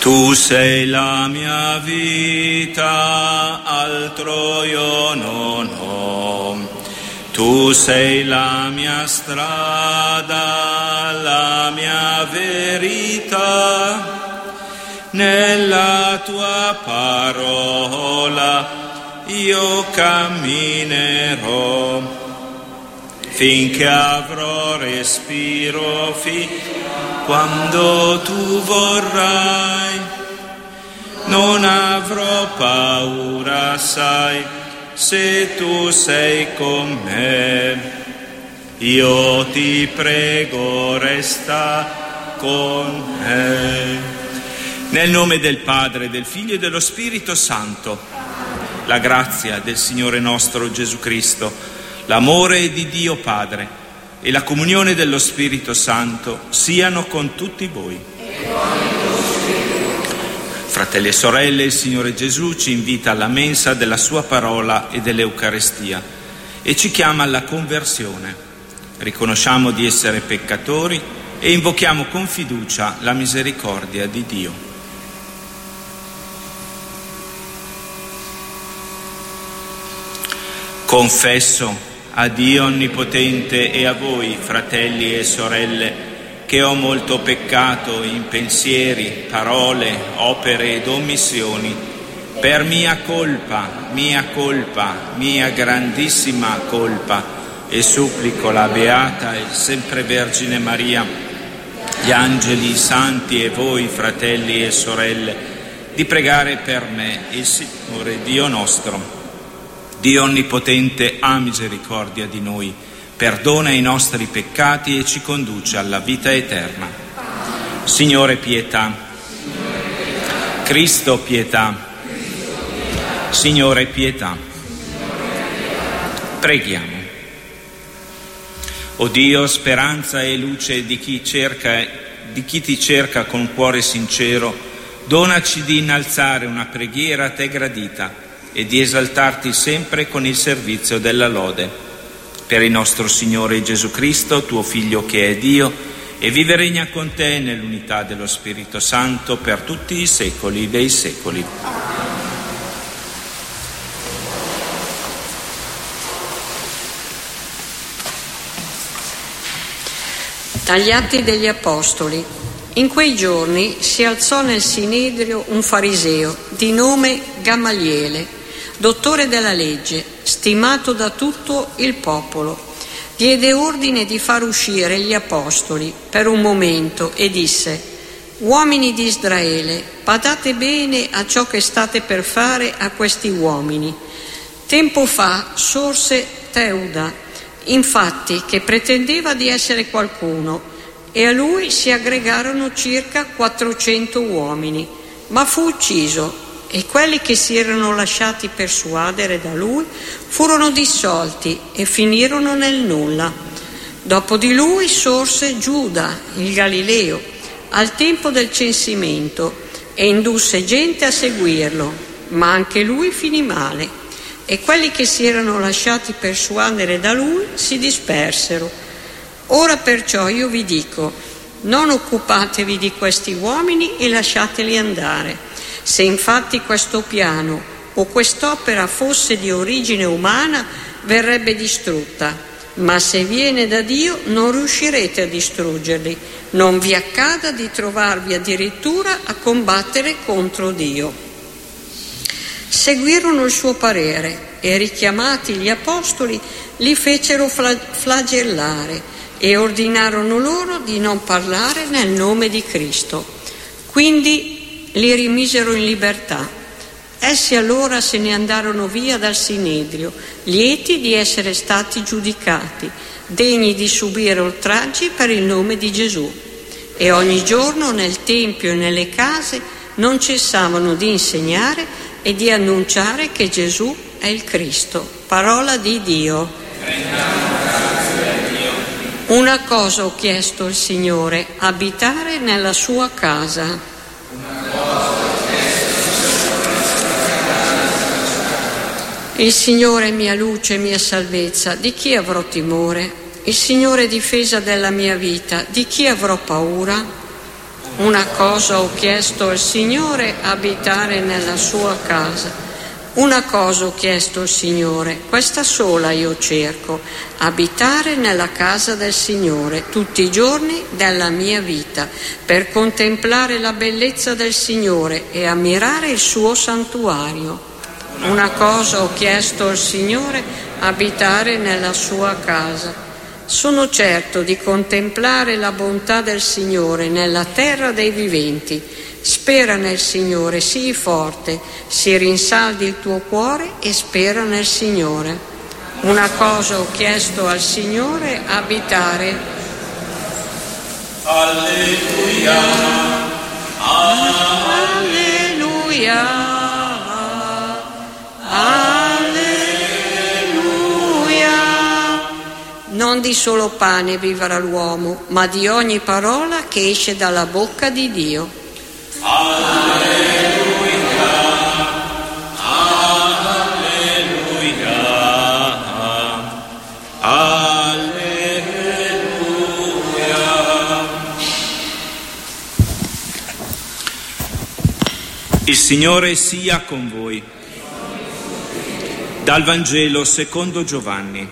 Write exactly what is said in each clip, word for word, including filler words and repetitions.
Tu sei la mia vita, altro io non ho. Tu sei la mia strada, la mia verità. Nella tua parola io camminerò finché avrò respiro, fin quando tu vorrai. Non avrò paura, sai, se tu sei con me. Io ti prego, resta con me. Nel nome del Padre, del Figlio e dello Spirito Santo, la grazia del Signore nostro Gesù Cristo, l'amore di Dio Padre e la comunione dello Spirito Santo siano con tutti voi. Fratelli e sorelle, il Signore Gesù ci invita alla mensa della sua parola e dell'Eucarestia e ci chiama alla conversione. Riconosciamo di essere peccatori e invochiamo con fiducia la misericordia di Dio. Confesso a Dio Onnipotente e a voi, fratelli e sorelle, che ho molto peccato in pensieri, parole, opere ed omissioni, per mia colpa, mia colpa, mia grandissima colpa, e supplico la Beata e sempre Vergine Maria, gli angeli, i santi e voi, fratelli e sorelle, di pregare per me il Signore Dio nostro. Dio Onnipotente ha misericordia di noi, perdona i nostri peccati e ci conduce alla vita eterna. Signore, pietà. Cristo, pietà. Signore, pietà. Preghiamo. O Dio, speranza e luce di chi cerca, di chi ti cerca con cuore sincero, donaci di innalzare una preghiera a te gradita e di esaltarti sempre con il servizio della lode. Per il nostro Signore Gesù Cristo, tuo Figlio che è Dio, e vive e regna con te nell'unità dello Spirito Santo per tutti i secoli dei secoli. Dagli Atti degli Apostoli. In quei giorni si alzò nel Sinedrio un fariseo di nome Gamaliele, dottore della legge, stimato da tutto il popolo. Diede ordine di far uscire gli apostoli per un momento e disse: «Uomini di Israele, badate bene a ciò che state per fare a questi uomini. Tempo fa sorse Teuda, infatti, che pretendeva di essere qualcuno, e a lui si aggregarono circa quattrocento uomini, ma fu ucciso, e quelli che si erano lasciati persuadere da lui furono dissolti e finirono nel nulla. Dopo di lui sorse Giuda, il Galileo, al tempo del censimento, e indusse gente a seguirlo, ma anche lui finì male, e quelli che si erano lasciati persuadere da lui si dispersero. Ora perciò io vi dico, non occupatevi di questi uomini e lasciateli andare. Se infatti questo piano o quest'opera fosse di origine umana, verrebbe distrutta, ma se viene da Dio non riuscirete a distruggerli. Non vi accada di trovarvi addirittura a combattere contro Dio». Seguirono il suo parere e, richiamati gli apostoli, li fecero flagellare e ordinarono loro di non parlare nel nome di Cristo. Quindi li rimisero in libertà. Essi allora se ne andarono via dal Sinedrio, lieti di essere stati giudicati, degni di subire oltraggi per il nome di Gesù. E ogni giorno nel Tempio e nelle case non cessavano di insegnare e di annunciare che Gesù è il Cristo. Parola di Dio. Una cosa ho chiesto al Signore, abitare nella sua casa. Il Signore è mia luce e mia salvezza, di chi avrò timore? Il Signore è difesa della mia vita, di chi avrò paura? Una cosa ho chiesto al Signore, abitare nella sua casa. Una cosa ho chiesto al Signore, questa sola io cerco, abitare nella casa del Signore tutti i giorni della mia vita, per contemplare la bellezza del Signore e ammirare il suo santuario. Una cosa ho chiesto al Signore, abitare nella sua casa. Sono certo di contemplare la bontà del Signore nella terra dei viventi. Spera nel Signore, sii forte, si rinsaldi il tuo cuore e spera nel Signore. Una cosa ho chiesto al Signore, abitare. Alleluia, Alleluia, Alleluia. Non di solo pane vivrà l'uomo, ma di ogni parola che esce dalla bocca di Dio. Alleluia, alleluia, alleluia. Il Signore sia con voi. Dal Vangelo secondo Giovanni.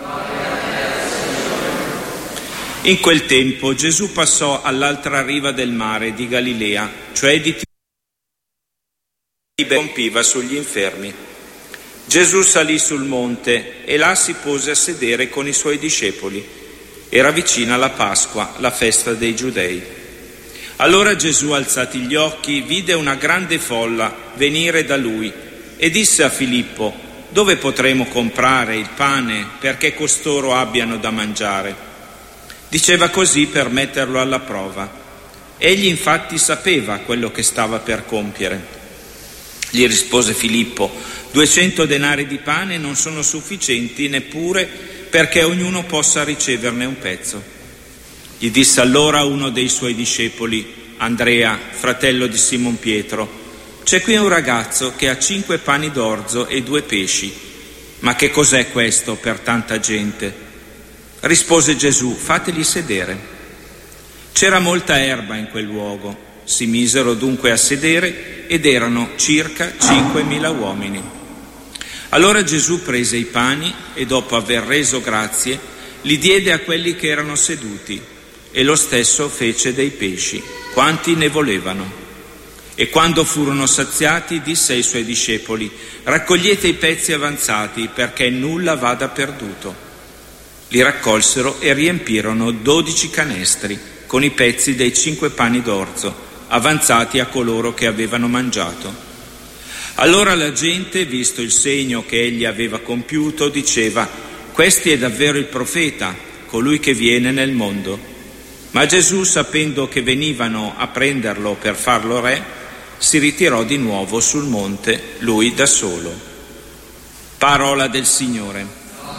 In quel tempo Gesù passò all'altra riva del mare di Galilea, cioè di Tiberio, compiva sugli infermi. Gesù salì sul monte e là si pose a sedere con i suoi discepoli. Era vicina la Pasqua, la festa dei Giudei. Allora Gesù, alzati gli occhi, vide una grande folla venire da lui e disse a Filippo: dove potremo comprare il pane perché costoro abbiano da mangiare? Diceva così per metterlo alla prova. Egli infatti sapeva quello che stava per compiere. Gli rispose Filippo: duecento denari di pane non sono sufficienti neppure perché ognuno possa riceverne un pezzo. Gli disse allora uno dei suoi discepoli, Andrea, fratello di Simon Pietro: c'è qui un ragazzo che ha cinque pani d'orzo e due pesci. Ma che cos'è questo per tanta gente? Rispose Gesù: fateli sedere. C'era molta erba in quel luogo. Si misero dunque a sedere ed erano circa cinquemila uomini. Allora Gesù prese i pani e dopo aver reso grazie li diede a quelli che erano seduti e lo stesso fece dei pesci, quanti ne volevano. E quando furono saziati disse ai suoi discepoli: raccogliete i pezzi avanzati perché nulla vada perduto. Li raccolsero e riempirono dodici canestri con i pezzi dei cinque pani d'orzo, avanzati a coloro che avevano mangiato. Allora la gente, visto il segno che egli aveva compiuto, diceva: questi è davvero il profeta, colui che viene nel mondo. Ma Gesù, sapendo che venivano a prenderlo per farlo re, si ritirò di nuovo sul monte, lui da solo. Parola del Signore.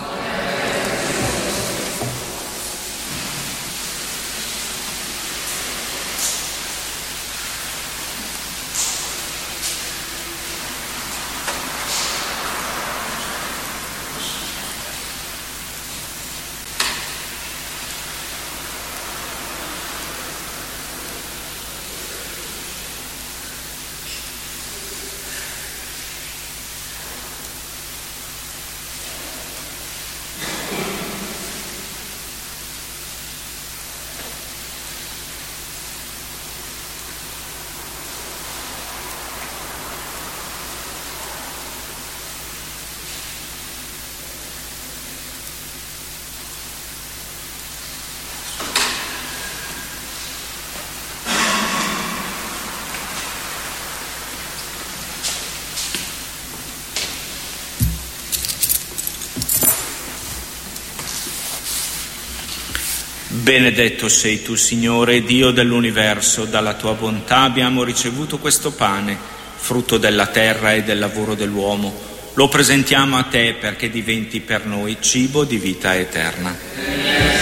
Benedetto sei tu, Signore, Dio dell'universo, dalla tua bontà abbiamo ricevuto questo pane, frutto della terra e del lavoro dell'uomo. Lo presentiamo a te perché diventi per noi cibo di vita eterna.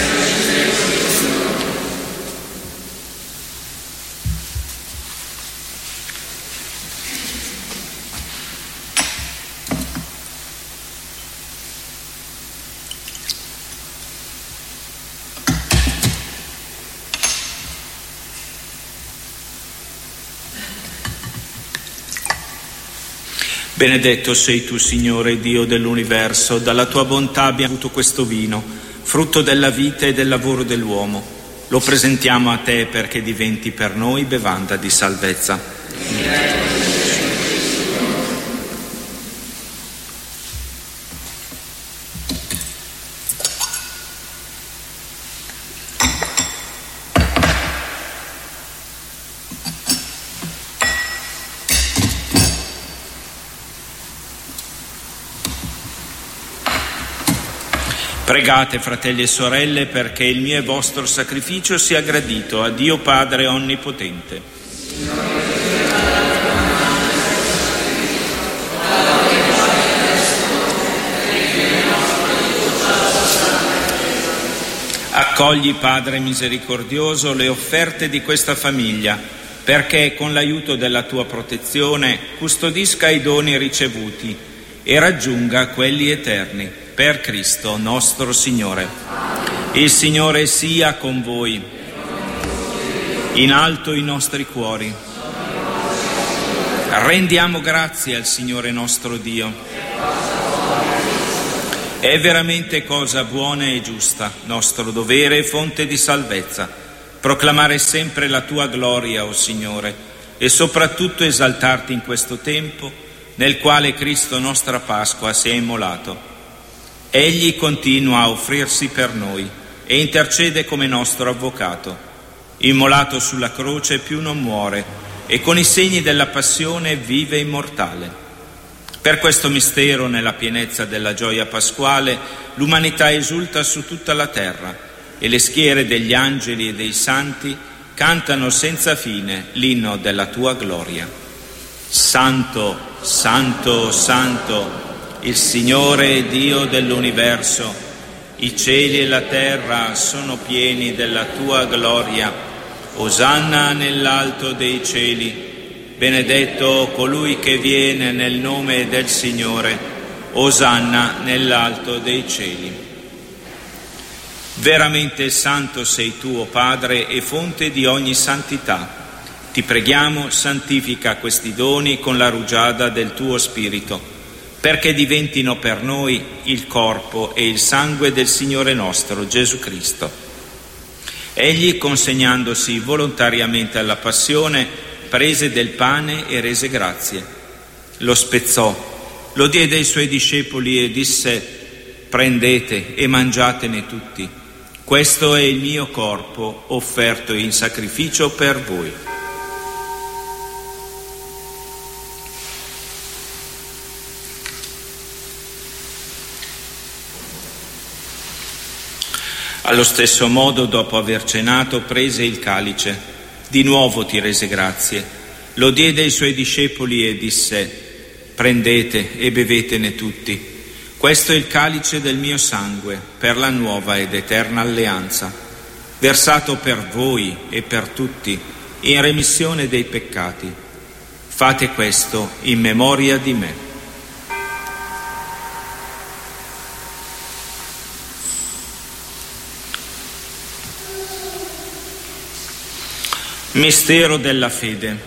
Benedetto sei tu, Signore, Dio dell'universo, dalla tua bontà abbiamo avuto questo vino, frutto della vita e del lavoro dell'uomo. Lo presentiamo a te perché diventi per noi bevanda di salvezza. Pregate, fratelli e sorelle, perché il mio e vostro sacrificio sia gradito a Dio Padre Onnipotente. Accogli, Padre misericordioso, le offerte di questa famiglia, perché con l'aiuto della tua protezione custodisca i doni ricevuti e raggiunga quelli eterni. Per Cristo nostro Signore. Il Signore sia con voi. In alto i nostri cuori. Rendiamo grazie al Signore nostro Dio. È veramente cosa buona e giusta, nostro dovere e fonte di salvezza, proclamare sempre la tua gloria, o Signore, e soprattutto esaltarti in questo tempo nel quale Cristo nostra Pasqua si è immolato. Egli continua a offrirsi per noi e intercede come nostro avvocato. Immolato sulla croce più non muore e con i segni della passione vive immortale. Per questo mistero, nella pienezza della gioia pasquale, l'umanità esulta su tutta la terra e le schiere degli angeli e dei santi cantano senza fine l'inno della tua gloria. Santo, Santo, Santo, il Signore Dio dell'universo, i cieli e la terra sono pieni della tua gloria. Osanna nell'alto dei cieli, benedetto colui che viene nel nome del Signore. Osanna nell'alto dei cieli. Veramente santo sei tu, o Padre, e fonte di ogni santità. Ti preghiamo, santifica questi doni con la rugiada del tuo Spirito, perché diventino per noi il corpo e il sangue del Signore nostro Gesù Cristo. Egli, consegnandosi volontariamente alla passione, prese del pane e rese grazie. Lo spezzò, lo diede ai suoi discepoli e disse: prendete e mangiatene tutti. Questo è il mio corpo offerto in sacrificio per voi. Allo stesso modo, dopo aver cenato, prese il calice. Di nuovo ti rese grazie. Lo diede ai suoi discepoli e disse: prendete e bevetene tutti. Questo è il calice del mio sangue, per la nuova ed eterna alleanza, versato per voi e per tutti, in remissione dei peccati. Fate questo in memoria di me. Mistero della fede.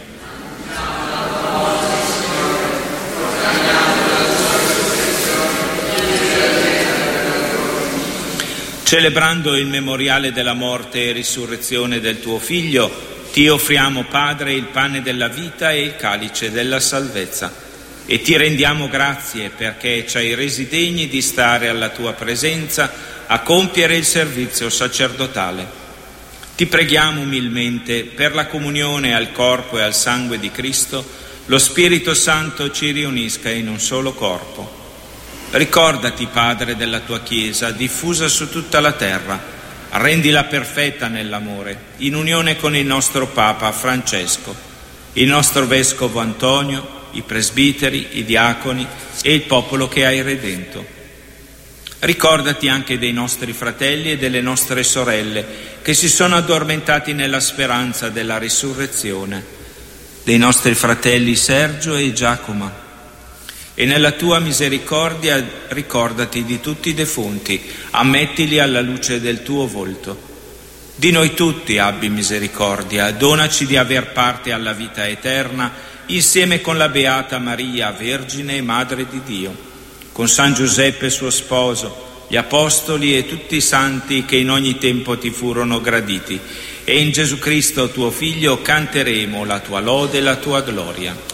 Celebrando il memoriale della morte e risurrezione del tuo Figlio, ti offriamo, Padre, il pane della vita e il calice della salvezza, e ti rendiamo grazie perché ci hai resi degni di stare alla tua presenza a compiere il servizio sacerdotale. Ti preghiamo umilmente per la comunione al corpo e al sangue di Cristo, lo Spirito Santo ci riunisca in un solo corpo. Ricordati, Padre, della tua Chiesa, diffusa su tutta la terra, rendila perfetta nell'amore, in unione con il nostro Papa Francesco, il nostro Vescovo Antonio, i presbiteri, i diaconi e il popolo che hai redento. Ricordati anche dei nostri fratelli e delle nostre sorelle che si sono addormentati nella speranza della risurrezione, dei nostri fratelli Sergio e Giacomo. E nella tua misericordia ricordati di tutti i defunti, ammettili alla luce del tuo volto. Di noi tutti abbi misericordia, donaci di aver parte alla vita eterna, insieme con la Beata Maria, Vergine e Madre di Dio, con San Giuseppe suo sposo, gli Apostoli e tutti i santi che in ogni tempo ti furono graditi, e in Gesù Cristo tuo Figlio canteremo la tua lode e la tua gloria.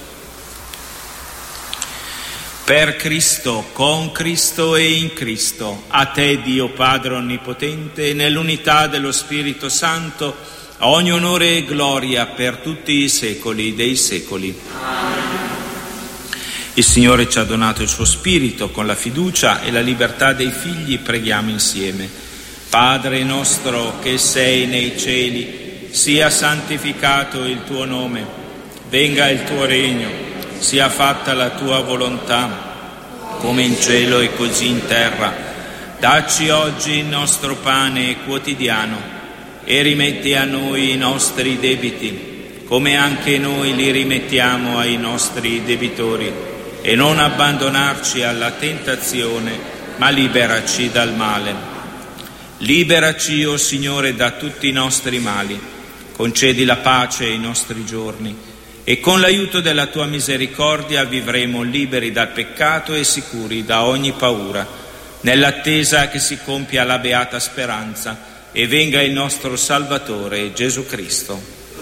Per Cristo, con Cristo e in Cristo, a te Dio Padre Onnipotente, nell'unità dello Spirito Santo, ogni onore e gloria per tutti i secoli dei secoli. Amen. Il Signore ci ha donato il suo Spirito, con la fiducia e la libertà dei figli preghiamo insieme. Padre nostro che sei nei cieli, sia santificato il tuo nome, venga il tuo regno, sia fatta la tua volontà, come in cielo e così in terra. Dacci oggi il nostro pane quotidiano e rimetti a noi i nostri debiti, come anche noi li rimettiamo ai nostri debitori, e non abbandonarci alla tentazione, ma liberaci dal male. Liberaci, o Signore, da tutti i nostri mali, concedi la pace ai nostri giorni, e con l'aiuto della tua misericordia vivremo liberi dal peccato e sicuri da ogni paura, nell'attesa che si compia la beata speranza e venga il nostro Salvatore Gesù Cristo.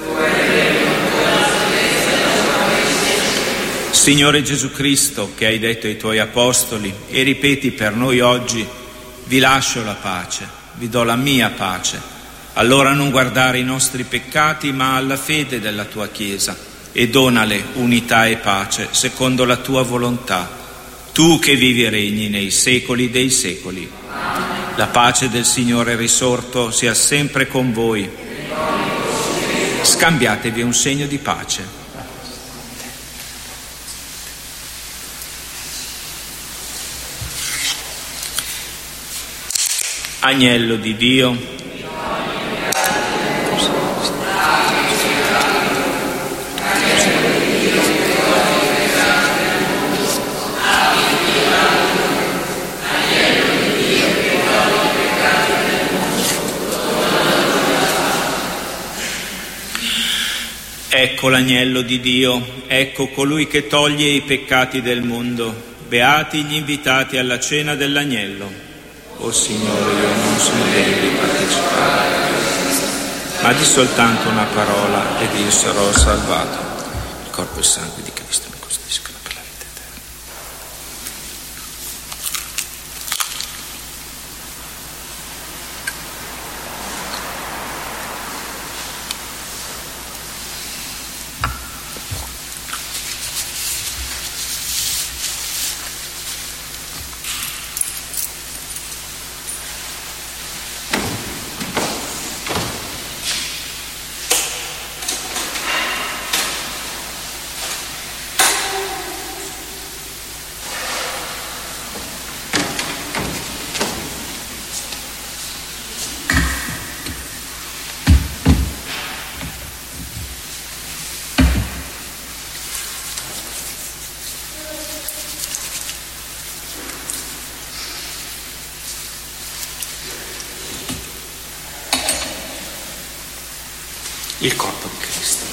Signore Gesù Cristo, che hai detto ai tuoi apostoli e ripeti per noi oggi: vi lascio la pace, vi do la mia pace, allora non guardare i nostri peccati ma alla fede della tua Chiesa, e donale unità e pace secondo la tua volontà, tu che vivi e regni nei secoli dei secoli. Amen. La pace del Signore risorto sia sempre con voi. Scambiatevi un segno di pace. Agnello di Dio, ecco l'agnello di Dio, ecco colui che toglie i peccati del mondo. Beati gli invitati alla cena dell'agnello. O Signore, io non sono degno di partecipare, ma di soltanto una parola ed io sarò salvato. Il corpo e il sangue di Cristo mi custodiscono per la vita eterna. Il corpo di Cristo.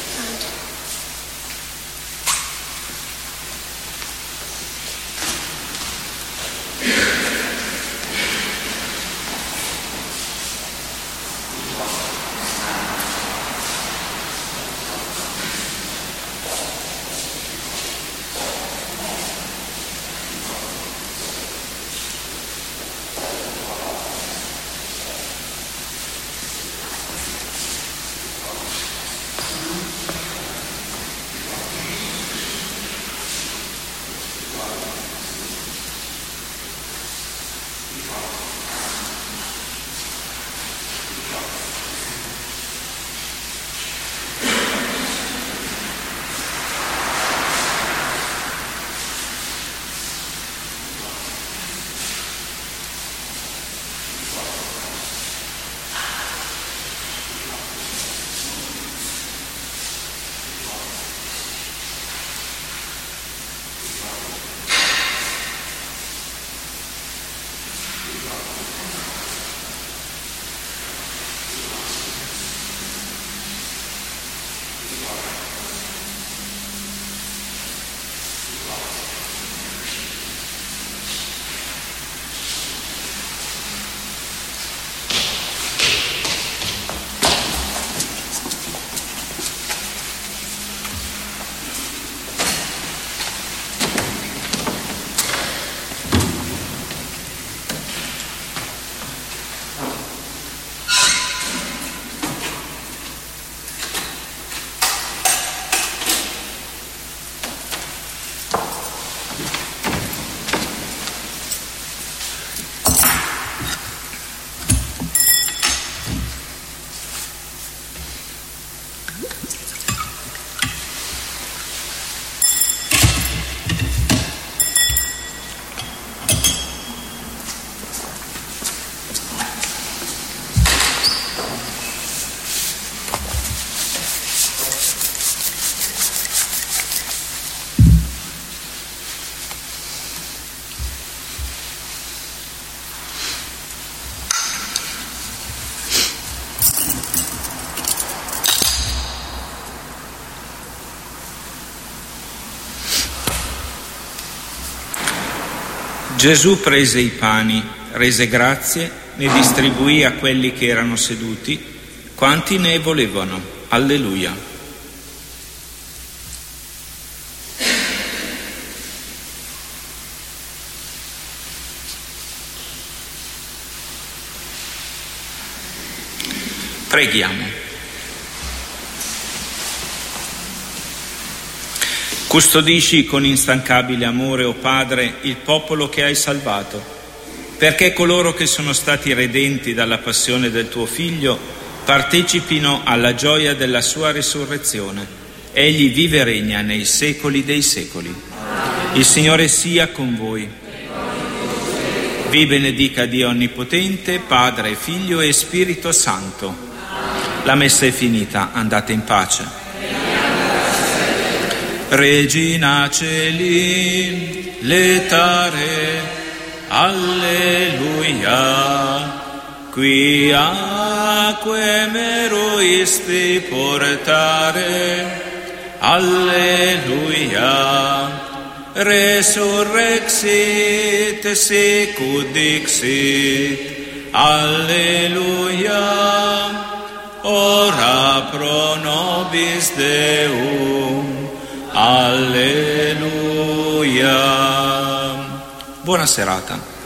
Gesù prese i pani, rese grazie, ne distribuì a quelli che erano seduti, quanti ne volevano. Alleluia. Preghiamo. Custodisci con instancabile amore, o Padre, il popolo che hai salvato, perché coloro che sono stati redenti dalla passione del tuo Figlio partecipino alla gioia della sua risurrezione. Egli vive e regna nei secoli dei secoli. Il Signore sia con voi. Vi benedica Dio Onnipotente, Padre, Figlio e Spirito Santo. La messa è finita, andate in pace. Regina Celi, letare, alleluia, qui acque meruisti portare, alleluia, resurrexit sicut dixit, alleluia, ora pro nobis Deum, alleluia. Buona serata.